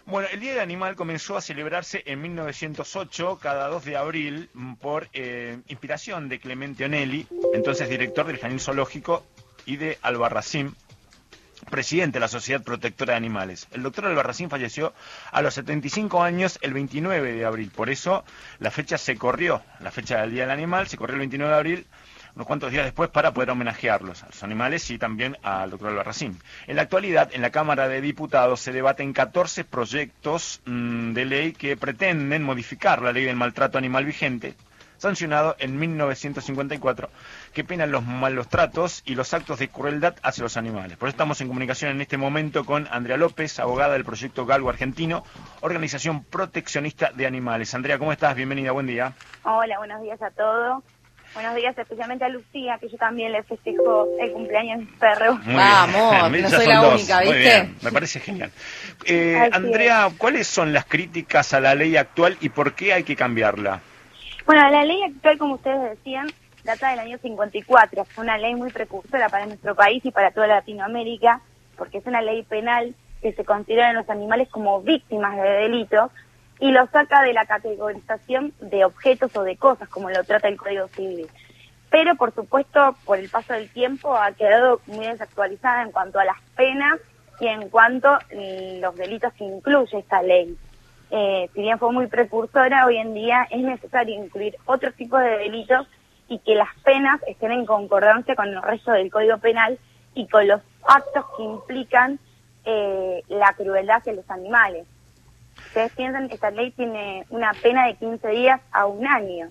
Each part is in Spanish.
Bueno, el Día del Animal comenzó a celebrarse en 1908, cada 2 de abril, por inspiración de Clemente Onelli, entonces director del Jardín Zoológico, y de Albarracín, presidente de la Sociedad Protectora de Animales. El doctor Albarracín falleció a los 75 años el 29 de abril, por eso la fecha se corrió, la fecha del Día del Animal se corrió el 29 de abril, unos cuantos días después, para poder homenajearlos, a los animales y también al doctor Albarracín. En la actualidad, en la Cámara de Diputados se debaten 14 proyectos de ley que pretenden modificar la ley del maltrato animal vigente, sancionado en 1954, que pena los malos tratos y los actos de crueldad hacia los animales. Por eso estamos en comunicación en este momento con Andrea López, abogada del proyecto Galgo Argentino, organización proteccionista de animales. Andrea, ¿cómo estás? Bienvenida, buen día. Hola, buenos días a todos. Buenos días especialmente a Lucía, que yo también le festejo el cumpleaños de mi perro. Vamos, no soy la única, ¿viste? Muy bien, me parece genial. Andrea, ¿cuáles son las críticas a la ley actual y por qué hay que cambiarla? Bueno, la ley actual, como ustedes decían, data del año 54. Fue una ley muy precursora para nuestro país y para toda Latinoamérica, porque es una ley penal que se consideran los animales como víctimas de delitos y lo saca de la categorización de objetos o de cosas, como lo trata el Código Civil. Pero, por supuesto, por el paso del tiempo ha quedado muy desactualizada en cuanto a las penas y en cuanto a los delitos que incluye esta ley. Si bien fue muy precursora, hoy en día es necesario incluir otro tipo de delitos y que las penas estén en concordancia con el resto del Código Penal y con los actos que implican la crueldad hacia los animales. Ustedes piensan que esta ley tiene una pena de 15 días a 1 año.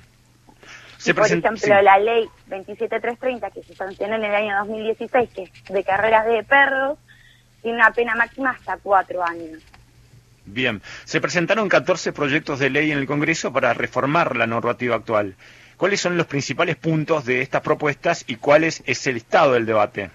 Por ejemplo, la ley 27330, que se sancionó en el año 2016, que es de carreras de perros, tiene una pena máxima hasta 4 años. Bien, se presentaron 14 proyectos de ley en el Congreso para reformar la normativa actual. ¿Cuáles son los principales puntos de estas propuestas y cuál es el estado del debate?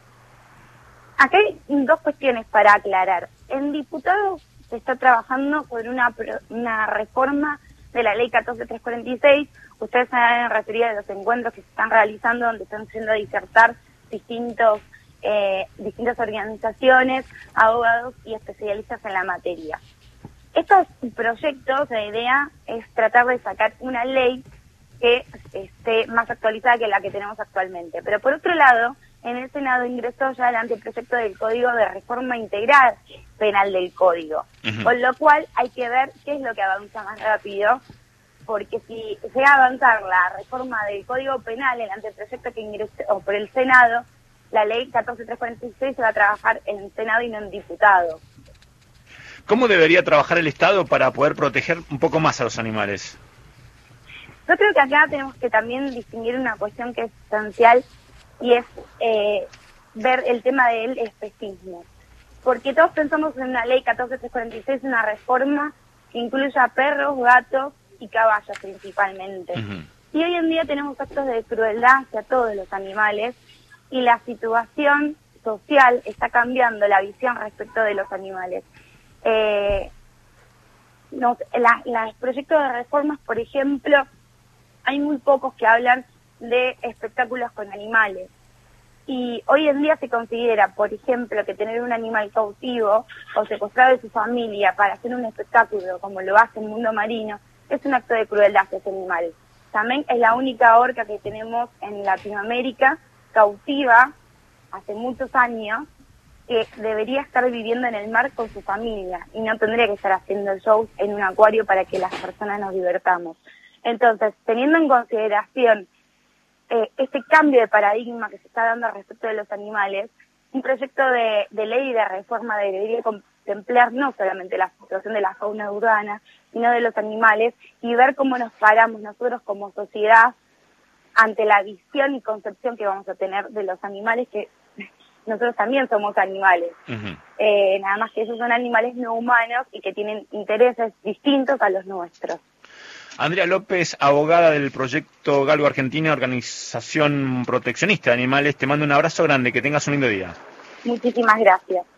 Acá hay dos cuestiones para aclarar. En diputados se está trabajando sobre una reforma de la ley 14346. Ustedes se han referido a los encuentros que se están realizando, donde están haciendo disertar distintas organizaciones, abogados y especialistas en la materia. Estos proyectos, la idea es tratar de sacar una ley que esté más actualizada que la que tenemos actualmente. Pero por otro lado, en el Senado ingresó ya el anteproyecto del Código de Reforma Integral Penal del Código, con lo cual hay que ver qué es lo que avanza más rápido, porque si llega a avanzar la reforma del Código Penal, el anteproyecto que ingresó por el Senado, la ley 14346 se va a trabajar en el Senado y no en diputados. ¿Cómo debería trabajar el Estado para poder proteger un poco más a los animales? Yo creo que acá tenemos que también distinguir una cuestión que es esencial y es ver el tema del especismo. Porque todos pensamos en una ley 14346, una reforma que incluya perros, gatos y caballos principalmente. Y hoy en día tenemos actos de crueldad hacia todos los animales y la situación social está cambiando la visión respecto de los animales. Los proyectos de reformas, por ejemplo, hay muy pocos que hablan de espectáculos con animales. Y hoy en día se considera, por ejemplo, que tener un animal cautivo o secuestrado de su familia para hacer un espectáculo, como lo hace el mundo marino, es un acto de crueldad hacia ese animal. También es la única orca que tenemos en Latinoamérica, cautiva, hace muchos años, que debería estar viviendo en el mar con su familia y no tendría que estar haciendo shows en un acuario para que las personas nos divertamos. Entonces, teniendo en consideración este cambio de paradigma que se está dando respecto de los animales, un proyecto de ley de reforma debería contemplar no solamente la situación de la fauna urbana, sino de los animales y ver cómo nos paramos nosotros como sociedad ante la visión y concepción que vamos a tener de los animales, que nosotros también somos animales. Nada más que esos son animales no humanos y que tienen intereses distintos a los nuestros. Andrea López, abogada del proyecto Galgo Argentino, organización proteccionista de animales, te mando un abrazo grande, que tengas un lindo día. Muchísimas gracias.